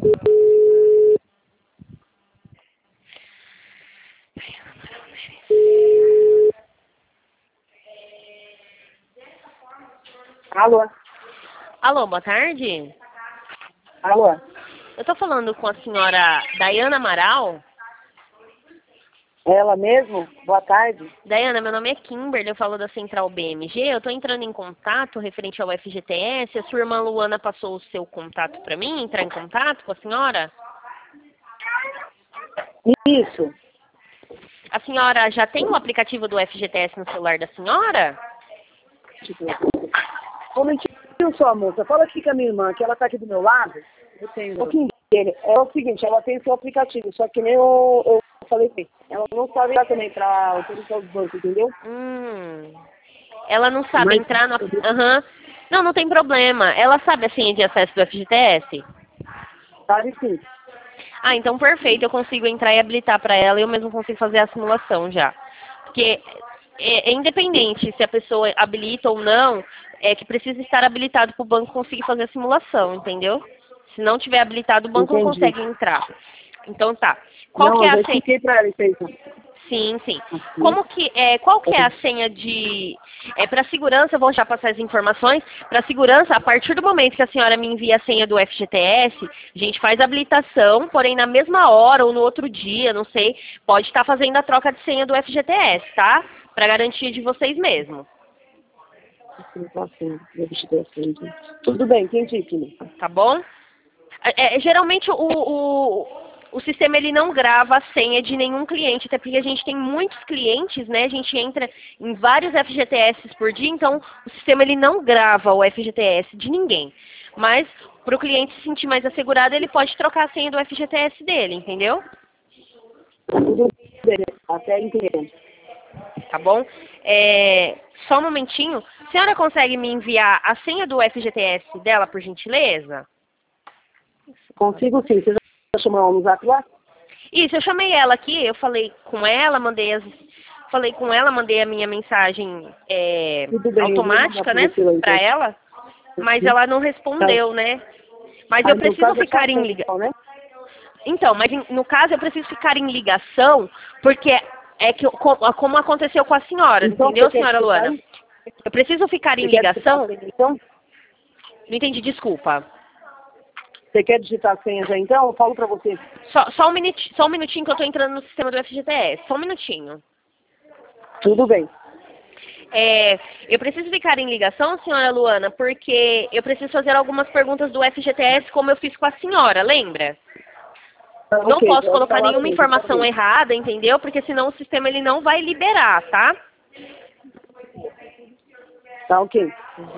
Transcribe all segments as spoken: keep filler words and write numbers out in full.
Alô? Alô, boa tarde. Alô? Eu tô falando com a senhora Dayana Amaral. Ela mesmo? Boa tarde. Dayana, meu nome é Kimberly, eu falo da Central B M G. Eu tô entrando em contato referente ao F G T S. A sua irmã Luana passou o seu contato para mim, entrar em contato com a senhora? Isso. A senhora já tem o aplicativo do F G T S no celular da senhora? Um momentinho só, moça. Fala aqui com a minha irmã, que ela tá aqui do meu lado. Eu tenho. Um pouquinho dele. É o seguinte, ela tem seu aplicativo, só que nem eu, eu falei assim, ela não sabe lá também pra autorizar os bancos, entendeu? Hum. Ela não sabe Mas- entrar no... Aham. Não, não tem problema. Ela sabe a senha de acesso do F G T S? Sabe sim. Ah, então perfeito. Eu consigo entrar e habilitar para ela e eu mesmo consigo fazer a simulação já. Porque é, é independente se a pessoa habilita ou não, é que precisa estar habilitado para o banco conseguir fazer a simulação, entendeu? Se não tiver habilitado, o banco não Entendi. consegue entrar. Então tá. Qual Não, que é eu já a senha? expliquei pra ela isso aí. Sim, sim. Aqui. Como que é, qual que é a senha de é para segurança, eu vou já passar as informações. Para segurança, a partir do momento que a senhora me envia a senha do F G T S, a gente faz a habilitação, porém na mesma hora ou no outro dia, não sei, pode estar fazendo a troca de senha do F G T S, tá? Para garantia de vocês mesmos, Tudo bem, entendi, filho. tá bom? É, é, geralmente o, o, o sistema ele não grava a senha de nenhum cliente, até porque a gente tem muitos clientes, né? A gente entra em vários F G T S por dia, então o sistema ele não grava o F G T S de ninguém. Mas para o cliente se sentir mais assegurado, ele pode trocar a senha do F G T S dele, entendeu? Tudo bem, até entendo. Tá bom? É, só um momentinho. A senhora consegue me enviar a senha do F G T S dela, por gentileza? Consigo sim. Você já chamou ela no zap lá? Isso, eu chamei ela aqui, eu falei com ela, mandei as, falei com ela, mandei a minha mensagem é, Tudo bem, eu vou automática, mandar né, pra você lá, então. pra ela, mas ela não respondeu, né? Mas Ah, eu no preciso caso, é só ficar em ligação. atenção, né? Então, mas em- no caso eu preciso ficar em ligação, porque é que eu- co- como aconteceu com a senhora, Então, entendeu, você quer senhora digitar Luana? aí? Eu preciso ficar em Você quer digitar a ligação. senha, então? Não entendi, desculpa. Você quer digitar a senha já, então? Eu falo pra você. Só, só, um minutinho, só um minutinho que eu tô entrando no sistema do F G T S. Só um minutinho. Tudo bem. É, eu preciso ficar em ligação, senhora Luana, porque eu preciso fazer algumas perguntas do F G T S, como eu fiz com a senhora, lembra? Tá, Não ok, posso pode colocar falar nenhuma mesmo, tá informação bem. errada, entendeu? Porque senão o sistema ele não vai liberar, tá? Tá, ok.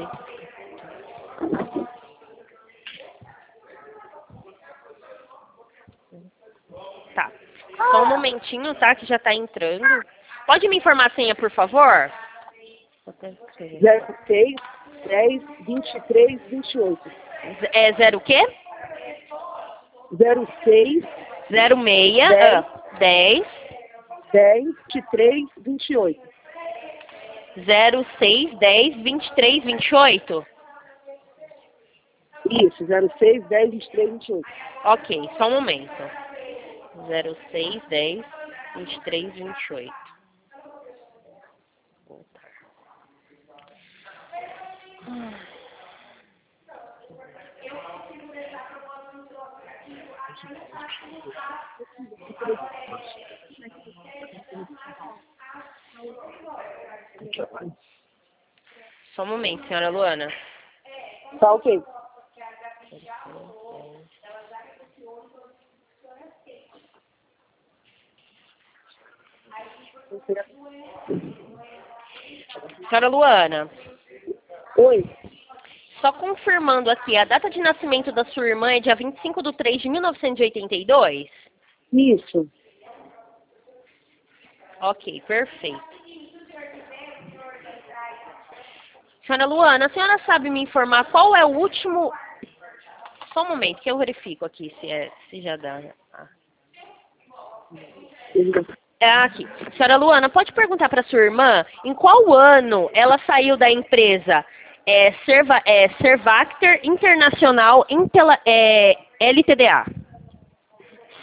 Tá. Só um momentinho, tá? Que já tá entrando. Pode me informar a senha, por favor? zero seis, dez, vinte e três, vinte e oito. Z- É zero o quê? zero seis, Zero meia, Dez. ah, dez, dez, vinte e três, vinte e oito. zero seis, dez, vinte e três, vinte e oito. Isso, zero seis, dez, vinte e três, vinte e oito. Ok, só um momento. zero seis, dez, vinte e três, vinte e oito. Só um momento, senhora Luana. Tá, ok. Senhora Luana, Oi. só confirmando aqui, a data de nascimento da sua irmã é dia vinte e cinco de três de mil novecentos e oitenta e dois? Isso. Ok, perfeito. Senhora Luana, a senhora sabe me informar qual é o último... Só um momento, que eu verifico aqui se, é, se já dá. Ah. É aqui. Senhora Luana, pode perguntar para sua irmã em qual ano ela saiu da empresa é, Serva, é, Servacter Internacional Intela, é, L T D A?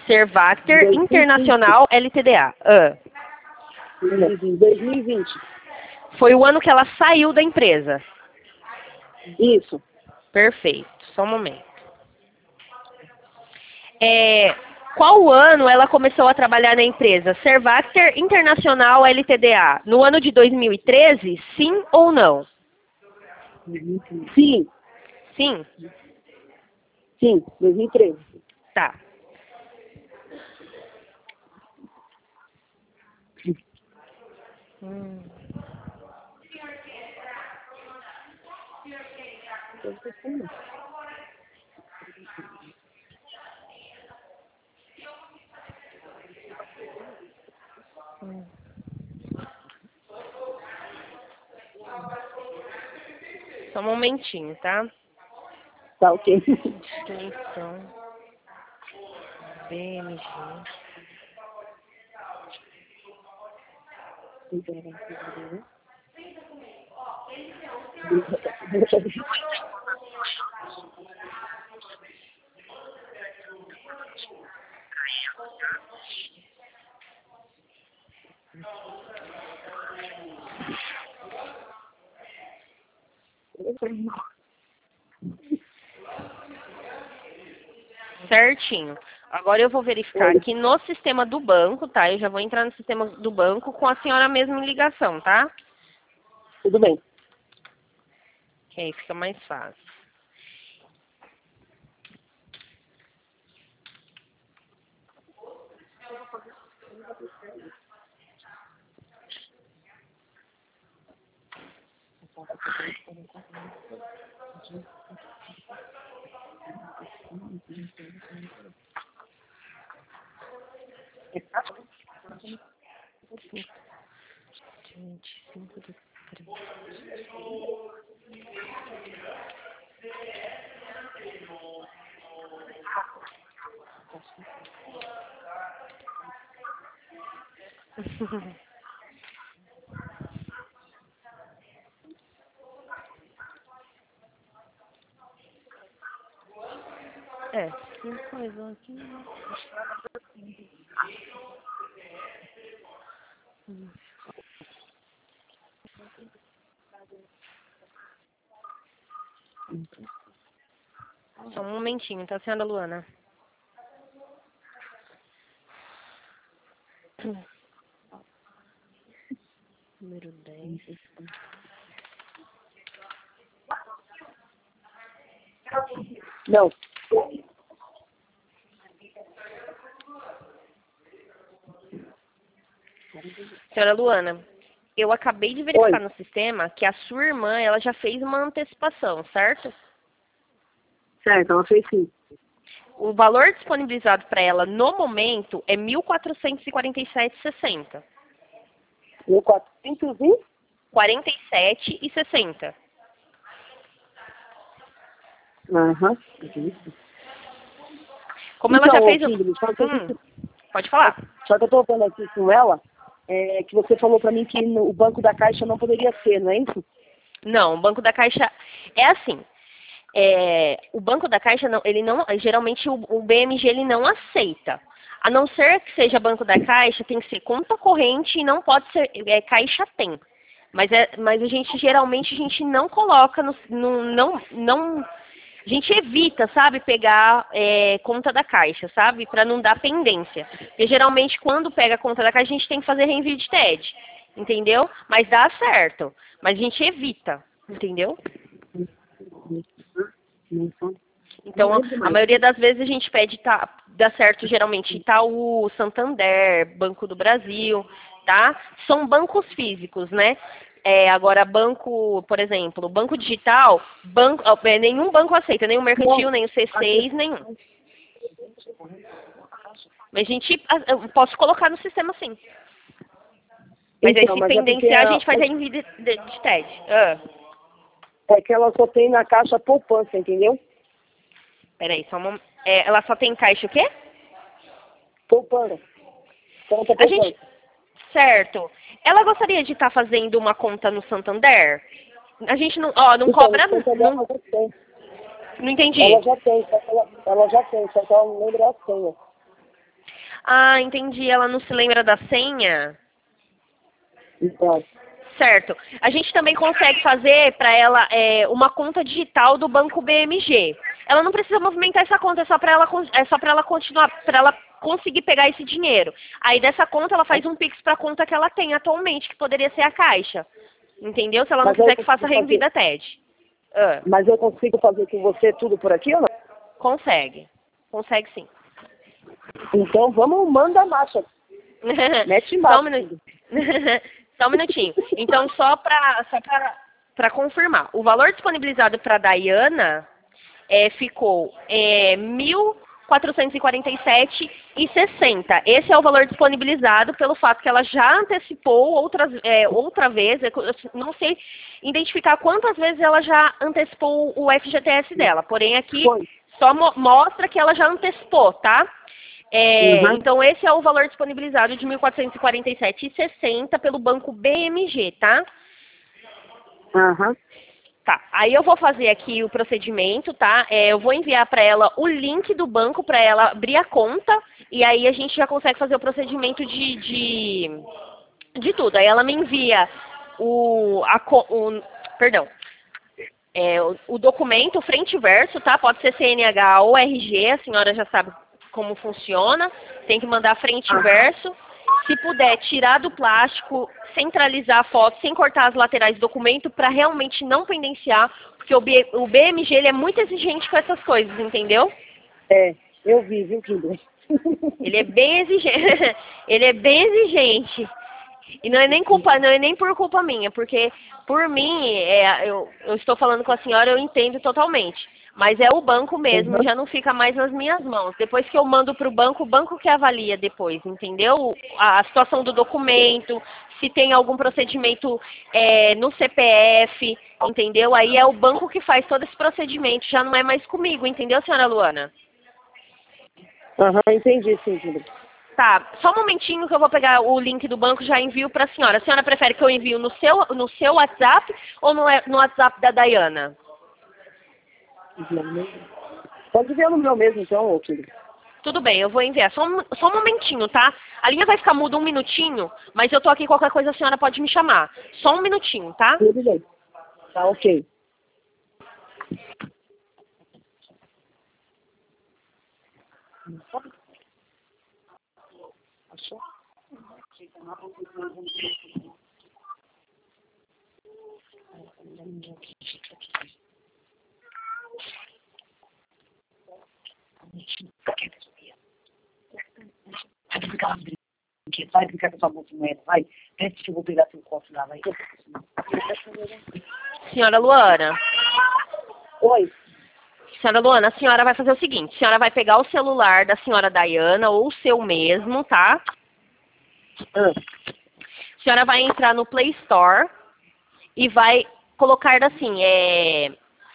Servacter Internacional L T D A. Ah. dois mil e vinte. Foi o ano que ela saiu da empresa. Isso. Perfeito. Só um momento. É, qual ano ela começou a trabalhar na empresa? Servacter Internacional L T D A. No ano de dois mil e treze, sim ou não? Sim. Sim? Sim, dois mil e treze. Tá. Hum. Hum. Só um momentinho, tá? Tá, ok. Instituição B M G. Certinho. Agora eu vou verificar aqui no sistema do banco, tá? Eu já vou entrar no sistema do banco com a senhora mesmo em ligação, tá? Tudo bem. Que aí fica mais fácil. vinte e cinco do três. É, que coisa aqui. Hum. Só um momentinho, tá, senhora Luana? Número dez. Não. Senhora Luana, eu acabei de verificar Oi. no sistema que a sua irmã, ela já fez uma antecipação, certo? Certo, ela fez sim. O valor disponibilizado para ela no momento é mil quatrocentos e quarenta e sete reais e sessenta centavos. mil quatrocentos e? quarenta e sete reais e sessenta centavos. Aham. Como ela Então, já fez o... Kimberly, só que, a Hum, gente, pode falar. só que eu tô vendo aqui com ela, é, que você falou pra mim que no, o banco da Caixa não poderia ser, não é isso? Não, o Banco da Caixa é assim. É, o Banco da Caixa, não, ele não, geralmente o, o B M G ele não aceita. A não ser que seja Banco da Caixa, tem que ser conta corrente e não pode ser é, Caixa tem. Mas, é, mas a gente geralmente a gente não coloca no, no não, não a gente evita, sabe, pegar é, conta da Caixa, sabe, para não dar pendência. Porque geralmente quando pega a conta da Caixa a gente tem que fazer reenvio de T E D, entendeu? Mas dá certo. Mas a gente evita, entendeu? Então, a, a maioria das vezes a gente pede, tá, dá certo geralmente Itaú, Santander, Banco do Brasil, tá? São bancos físicos, né? É, agora, banco, por exemplo, banco digital, banco, é, nenhum banco aceita, nem o Mercantil, nem o C seis, nenhum. Mas a gente, eu posso colocar no sistema sim. Mas Então, aí se mas é pendenciar, a porque gente faz a envio de, de, de T E D. Ah. é que ela só tem na Caixa poupança, entendeu? Peraí, só uma... É, ela só tem caixa o quê? Poupança. Conta A gente... poupança. Certo. Ela gostaria de estar fazendo uma conta no Santander? A gente não... Ó, não Então, cobra... no Santander Não, ela já tem. não entendi. Ela já tem, só que ela, ela já tem, só que ela não lembra a senha. Ah, entendi. Ela não se lembra da senha? Então, Certo. A gente também consegue fazer para ela é, uma conta digital do Banco B M G. Ela não precisa movimentar essa conta, é só para ela, con- é só para ela continuar, para ela conseguir pegar esse dinheiro. Aí dessa conta ela faz um Pix para a conta que ela tem atualmente, que poderia ser a Caixa. Entendeu? Se ela não mas eu quiser que faça consigo fazer, Reinvida T E D. Ah, mas eu consigo fazer com você tudo por aqui ou não? consegue. Consegue sim. Então vamos, manda a marcha. Mete Só um marcha. minutinho. Só um minutinho. Então, só para só para confirmar, o valor disponibilizado para a Dayana é, ficou é, mil quatrocentos e quarenta e sete reais e sessenta centavos. Esse é o valor disponibilizado pelo fato que ela já antecipou outras, é, outra vez, eu não sei identificar quantas vezes ela já antecipou o F G T S dela, porém aqui Foi. só mo mostra que ela já antecipou, tá? É, Uhum. então, esse é o valor disponibilizado de mil quatrocentos e quarenta e sete reais e sessenta centavos pelo banco B M G, tá? Aham. Tá. Aí eu vou fazer aqui o procedimento, tá? É, eu vou enviar para ela o link do banco para ela abrir a conta e aí a gente já consegue fazer o procedimento de, de, de tudo. Aí ela me envia o, a, co- o perdão, é, o, o documento frente e verso, tá? Pode ser C N H ou R G, a senhora já sabe como funciona. Tem que mandar frente e Aham. verso. Se puder, tirar do plástico, centralizar a foto, sem cortar as laterais do documento, para realmente não pendenciar, porque o, B, o B M G ele é muito exigente com essas coisas, entendeu? É, eu vi, viu, Kinder? Ele é bem exigente. Ele é bem exigente. E não é nem culpa, não é nem por culpa minha, porque por mim, é, eu, eu estou falando com a senhora, eu entendo totalmente. Mas é o banco mesmo, Uhum. já não fica mais nas minhas mãos. Depois que eu mando para o banco, o banco que avalia depois, entendeu? A, a situação do documento, se tem algum procedimento é, no C P F, entendeu? Aí é o banco que faz todo esse procedimento, já não é mais comigo, entendeu, senhora Luana? Aham, entendi, sim, Kinder. Tá, só um momentinho que eu vou pegar o link do banco e já envio para a senhora. A senhora prefere que eu envie no seu, no seu WhatsApp ou no, no WhatsApp da Dayana? Pode ver no meu mesmo, então, ô Kinder. Tudo bem, eu vou enviar. Só um, só um momentinho, tá? A linha vai ficar muda um minutinho, mas eu tô aqui, qualquer coisa a senhora pode me chamar. Só um minutinho, tá? Tudo bem. Tá ok. Achou? Vai brincar com brinquedos, vai brincar com essa moeda, vai. Antes que eu vou pegar seu copo lá, vai. Senhora Luana. Oi. Senhora Luana, a senhora vai fazer o seguinte. A senhora vai pegar o celular da senhora Dayana ou o seu mesmo, tá? Ah, A senhora vai entrar no Play Store e vai colocar assim, é...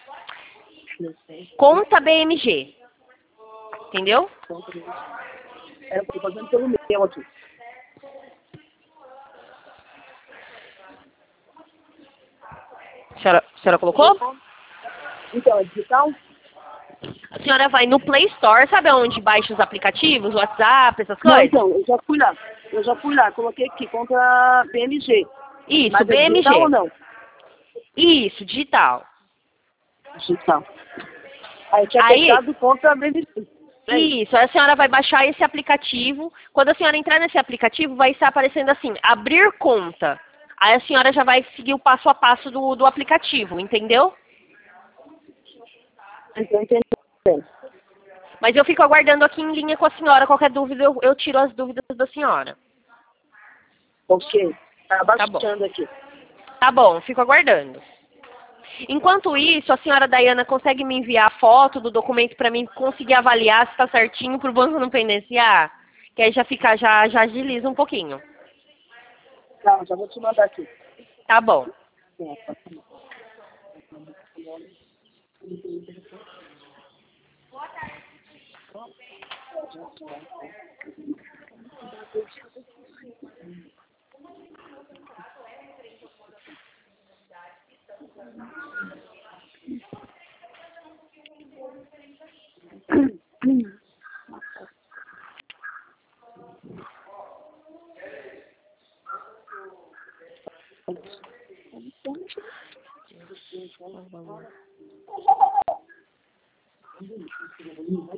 conta B M G. Entendeu? é, eu tô fazendo pelo meu aqui. A senhora, a senhora colocou? Então, é digital? A senhora vai no Play Store, sabe onde baixa os aplicativos, WhatsApp, essas Não, coisas? então, eu já fui lá. Eu já fui lá, coloquei aqui, contra B M G. Isso, Mas é digital ou B M G. não? Isso, digital. Digital. Aí eu tinha Aí, apertado contra B M G. isso, aí a senhora vai baixar esse aplicativo. Quando a senhora entrar nesse aplicativo, vai estar aparecendo assim, abrir conta. Aí a senhora já vai seguir o passo a passo do, do aplicativo, entendeu? Então, entendi. Mas eu fico aguardando aqui em linha com a senhora. Qualquer dúvida, eu, eu tiro as dúvidas da senhora. Ok. Tá Tá bom. baixando aqui. Tá bom, fico aguardando. Enquanto isso, a senhora Dayana consegue me enviar a foto do documento para mim conseguir avaliar se está certinho para o banco não pendenciar? Que aí já fica, já, já agiliza um pouquinho. Tá, já vou te mandar aqui. Tá bom.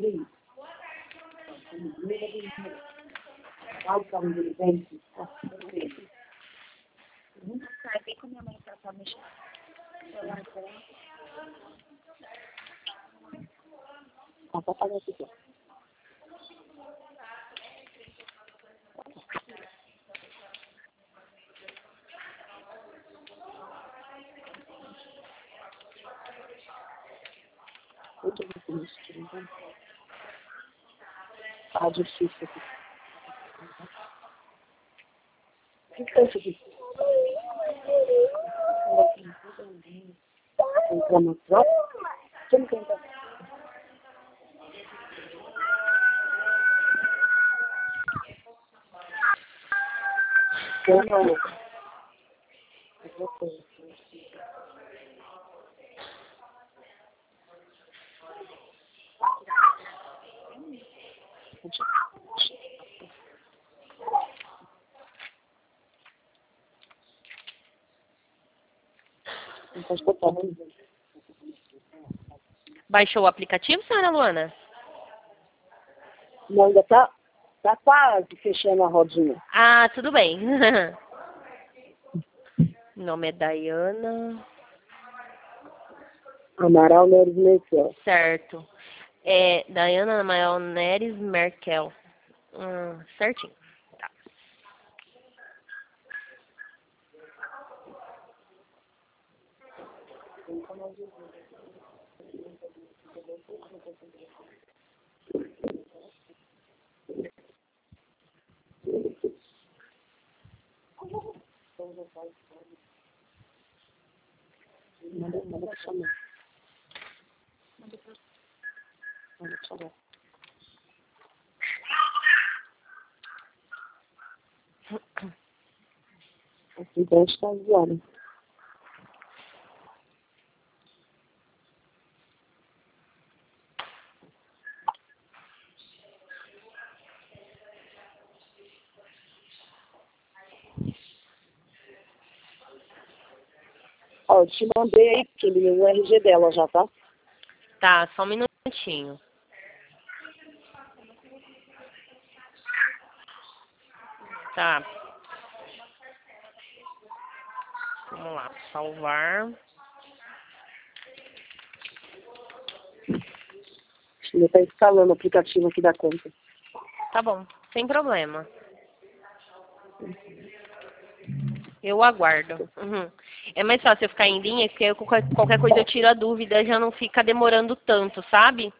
Sai bem com minha mãe pra tá mexendo. Ah, pode pagar aqui. Muito difícil, né? Tá difícil aqui. O que que é isso aqui? Entra no troca? Quem que entra? Eu não. Eu vou ter. Não pode botar, né? Baixou o aplicativo, senhora Luana? Não, ainda tá, tá quase fechando a rodinha. Ah, tudo bem. Meu nome é Dayana. Amaral Neres Merkel. Certo. É Dayana Amaral Neres Merkel. Hum, certinho. Tá. Manda, manda pra chamar. Manda pra chamar. Então está zoando. Ó, eu te mandei aí aquele, o R G dela já, tá? Tá, só um minutinho. Tá. Vamos lá, salvar. Ele tá instalando o aplicativo aqui da conta. Tá bom, sem problema. Eu aguardo. Uhum. É mais fácil eu ficar em linha, porque eu, qualquer, qualquer coisa eu tiro a dúvida, já não fica demorando tanto, sabe?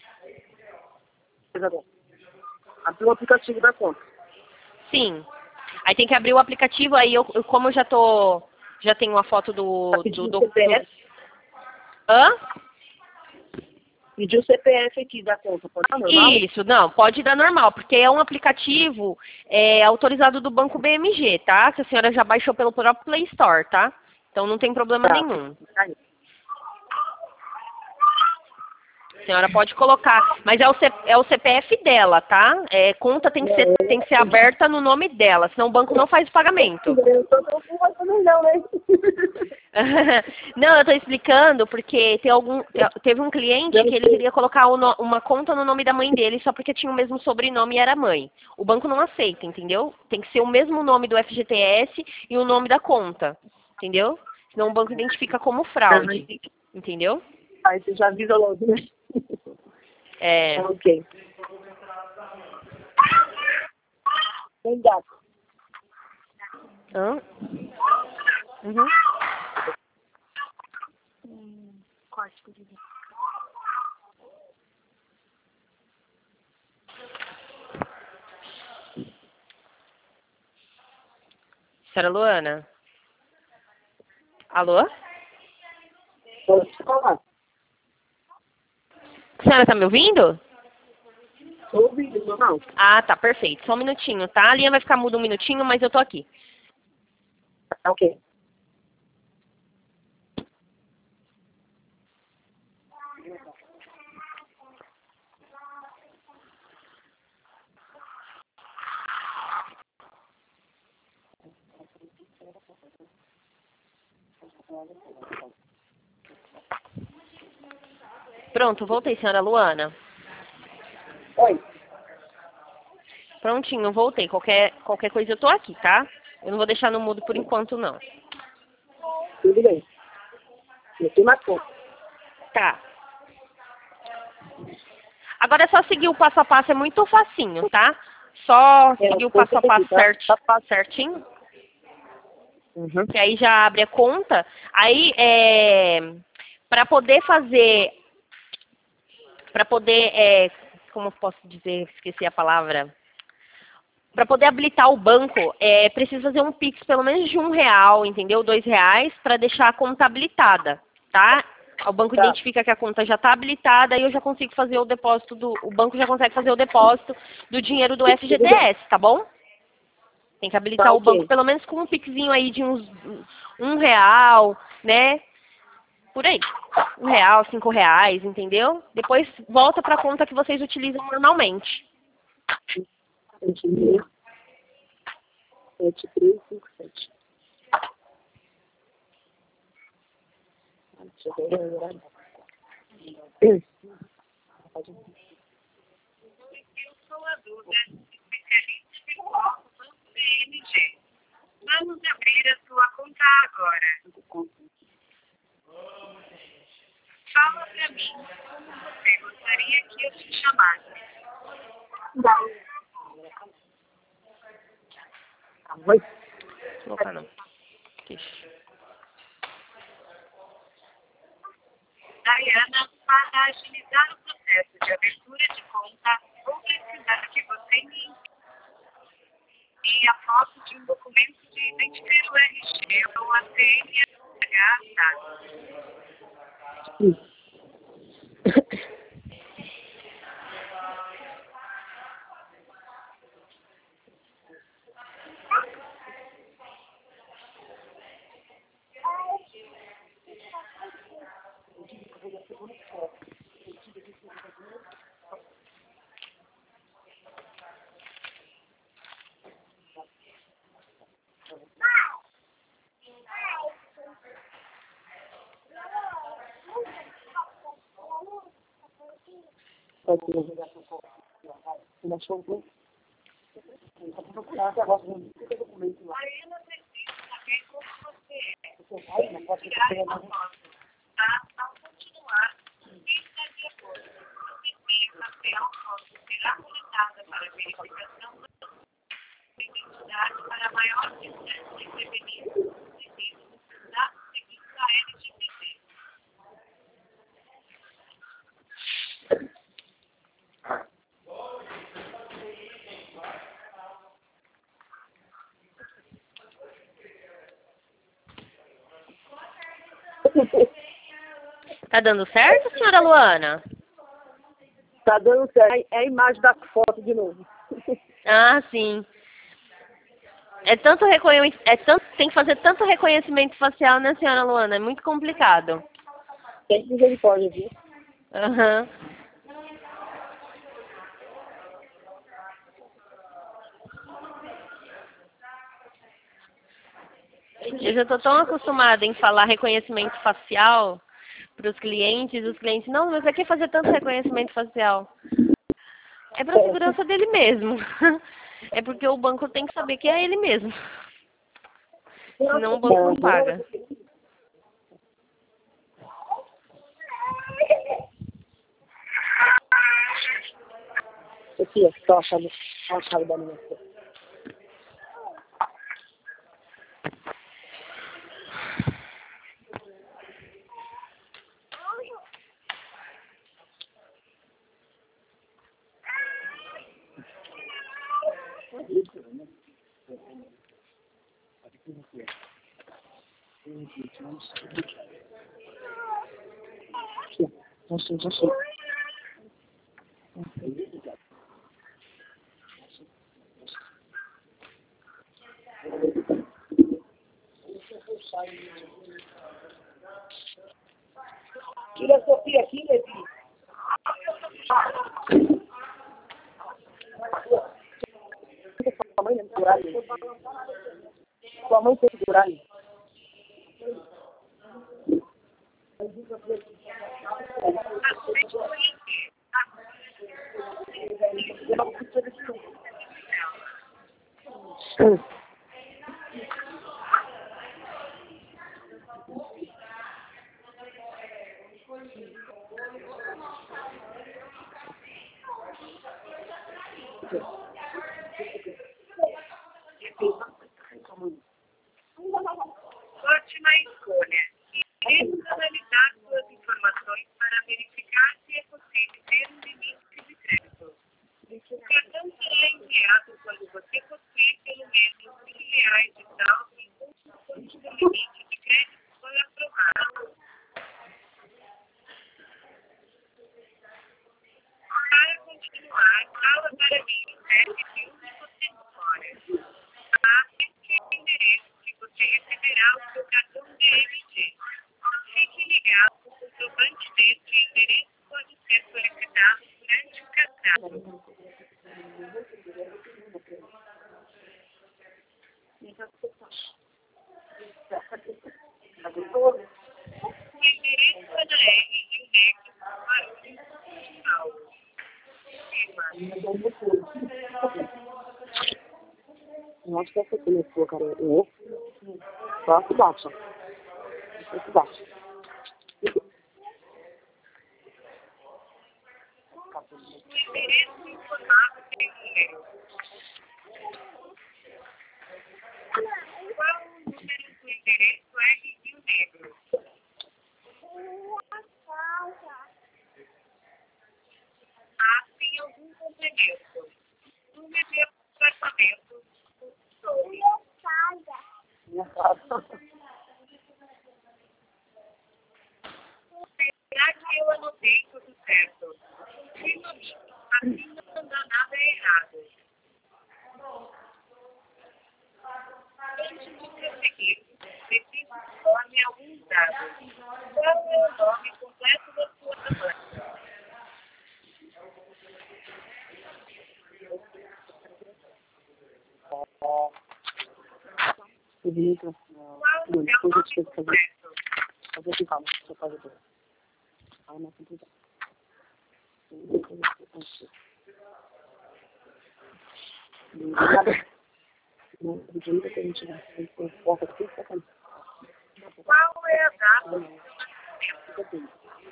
Tá bom. Abre o aplicativo da conta. Sim. Aí tem que abrir o aplicativo, aí eu, eu como eu já tô. Já tenho a foto Tá do. do, pedindo do, o C P F. do... Hã? Pediu o C P F aqui da conta, pode dar normal? Isso, não, pode dar normal, porque é um aplicativo é, autorizado do Banco B M G, tá? Que a senhora já baixou pelo próprio Play Store, tá? Então não tem problema Tá. nenhum. Aí. A senhora pode colocar, mas é o, C, é o C P F dela, tá? É, conta tem que, ser, tem que ser aberta no nome dela, senão o banco não faz o pagamento. Eu tô com também não, né? Não, eu tô explicando porque tem algum, teve um cliente que ele queria colocar uma conta no nome da mãe dele só porque tinha o mesmo sobrenome e era mãe. O banco não aceita, entendeu? Tem que ser o mesmo nome do F G T S e o nome da conta, entendeu? Senão o banco identifica como fraude, entendeu? Aí você já avisa logo, né? É. Ok. Tem gato. Hã? Uhum. Hum, corte por exemplo. Senhora Luana? Alô? Pode falar. A senhora tá me ouvindo? Tô ouvindo, não. Ah, tá, perfeito. Só um minutinho, tá? A linha vai ficar muda um minutinho, mas eu tô aqui. Ok. Pronto, voltei, senhora Luana. Oi. Prontinho, voltei. Qualquer, qualquer coisa eu tô aqui, tá? Eu não vou deixar no mudo por enquanto, não. Tudo bem. Você marcou. Tá. Agora é só seguir o passo a passo, é muito facinho, tá? Só É, seguir o eu passo a passo entendi, tá? certi- Tá fácil. certinho, Uhum. que aí já abre a conta. Aí, é, para poder fazer, para poder, é, como eu posso dizer, esqueci a palavra, para poder habilitar o banco, é, precisa fazer um Pix pelo menos de um real, entendeu? Dois reais, para deixar a conta habilitada, tá? O banco Tá. identifica que a conta já está habilitada e eu já consigo fazer o depósito do, o banco já consegue fazer o depósito do dinheiro do Tudo bem. F G T S, tá bom? Tem que habilitar Tá o banco ok. pelo menos com um Pixinho aí de uns um real, né? Por aí. Um real, cinco reais, entendeu? Depois volta para a conta que vocês utilizam normalmente. Entendi. Sete, três, cinco, sete. Deixa eu ver o horário. Eu sou a Duda, especialista de foco do C N G. Vamos abrir a sua conta agora. Fala pra mim como você gostaria que eu te chamasse. Oi. Colocar não. Ixi. Diana, para agilizar o processo de abertura de conta, vou precisar que você me envie a foto de um documento de identificar o R G ou a C N H, tá? Pode jogar pro copo. Você achou o quê? Tá procurando agora. Tem documento lá. Diana precisa saber como você é. Você vai na foto que Tirar você essa foto, tá? Ao continuar, se está de acordo, você tem papel, foto será coletada para verificação da identidade para maior segurança e prevenir os riscos da seguinte a L G P D. Tá dando certo, senhora Luana? Tá dando certo. É a imagem da foto de novo. Ah, sim. É tanto reconhe... é tanto... Tem que fazer tanto reconhecimento facial, né, senhora Luana? É muito complicado. Tem misericórdia, viu? Aham. Eu já estou tão acostumada em falar reconhecimento facial para os clientes, os clientes, não, mas para que fazer tanto reconhecimento facial? É para a segurança dele mesmo. É porque o banco tem que saber que é ele mesmo. Senão o banco não paga. Aqui, ó, só a chave, a chave da minha filha. Aqui, ó. Já sei, já sei. Tira a Sofia aqui, Levi. Sua mãe tem horário. Sua mãe tem horário. Aceite conhecer. Ótima escolha. Iremos analisar suas informações para verificar se é possível ter um limite de crédito. O cartão será enviado quando você possuir pelo menos mil reais de saldo em condições do limite de crédito for aprovado. Para continuar, fala para mim o C E P de onde você mora. Ah, este é o endereço que você receberá o seu cartão B M G. Fique ligado, o comprovante deste endereço pode ser solicitado durante o cadastro. O endereço é na R de um negro, Guarulhos, São Paulo. Eu acho que essa aqui é sua, cara. Eu? Só aqui embaixo. Aqui embaixo. O endereço informado tem número. Qual o número do endereço R de um negro? Ah, tem algum complemento. Número de apartamento. Nome. Minha casa. Será que eu anotei tudo certo? Se não, assim não dá nada errado. Antes de prosseguir, preciso informar alguns dados. Qual é o nome completo da sua mãe? O Vinícius. Qual é o seu Depois eu nome te fazer. completo? Fazer aqui, calma. Deixa eu fazer tudo. Calma, complicado. Nada. Não, do jeito que a gente vai. Tem que porta aqui, tá aqui. Qual é a data do seu nascimento? Fica aqui.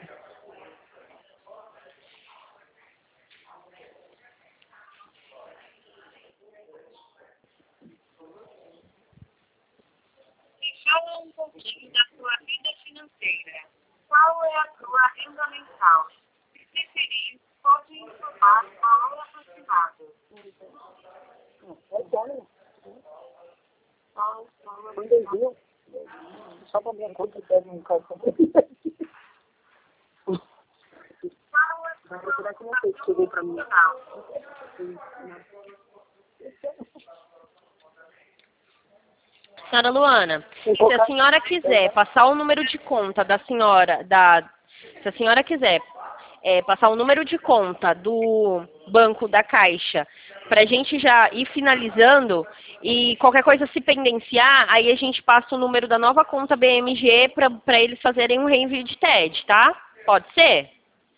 Me fala um pouquinho da sua vida financeira. Qual é a sua renda mensal? Se preferir, pode informar o valor aproximado. É igual, né? Mandei viu? Só pra minha conta, pega um cartão. Qual é a Vai sua retirar que não sei se chegou pra mim. nacional? Senhora Luana, se a senhora quiser passar o número de conta da senhora, da, se a senhora quiser é, passar o número de conta do banco da Caixa, para a gente já ir finalizando e qualquer coisa se pendenciar, aí a gente passa o número da nova conta B M G para eles fazerem um reenvio de T E D, tá? Pode ser?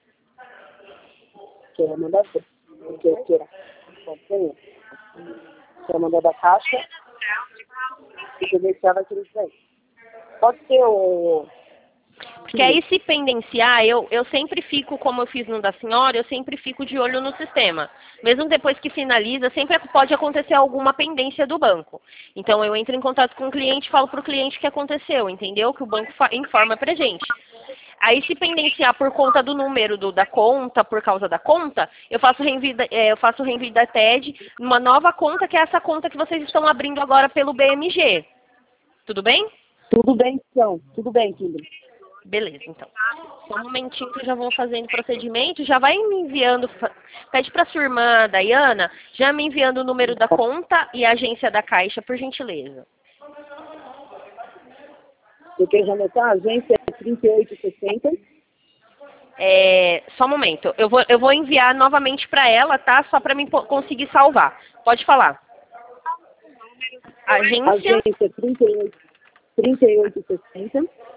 Quer mandar ver. Quer, queira. Pode ser. Quer mandar da Caixa. E credenciar vai querer isso aí. Pode ser o... Porque aí se pendenciar, eu, eu sempre fico, como eu fiz no da senhora, eu sempre fico de olho no sistema. Mesmo depois que finaliza, sempre pode acontecer alguma pendência do banco. Então eu entro em contato com o cliente e falo para o cliente o que aconteceu, entendeu? Que o banco informa pra gente. Aí se pendenciar por conta do número do, da conta, por causa da conta, eu faço reenvio, da- é, eu faço reenvio da T E D numa nova conta, que é essa conta que vocês estão abrindo agora pelo B M G. Tudo bem? Tudo bem, então. Tudo bem, Kimberly. Beleza, então. Só um momentinho que eu já vou fazendo o procedimento. Já vai me enviando, fa- pede para sua irmã, Dayana, já me enviando o número da conta e a agência da Caixa, por gentileza. Eu quero já anotar, a agência é trinta e oito sessenta. É, só um momento. Eu vou, eu vou enviar novamente para ela, tá? Só para mim po- conseguir salvar. Pode falar. A Agência agência é trinta e oito sessenta.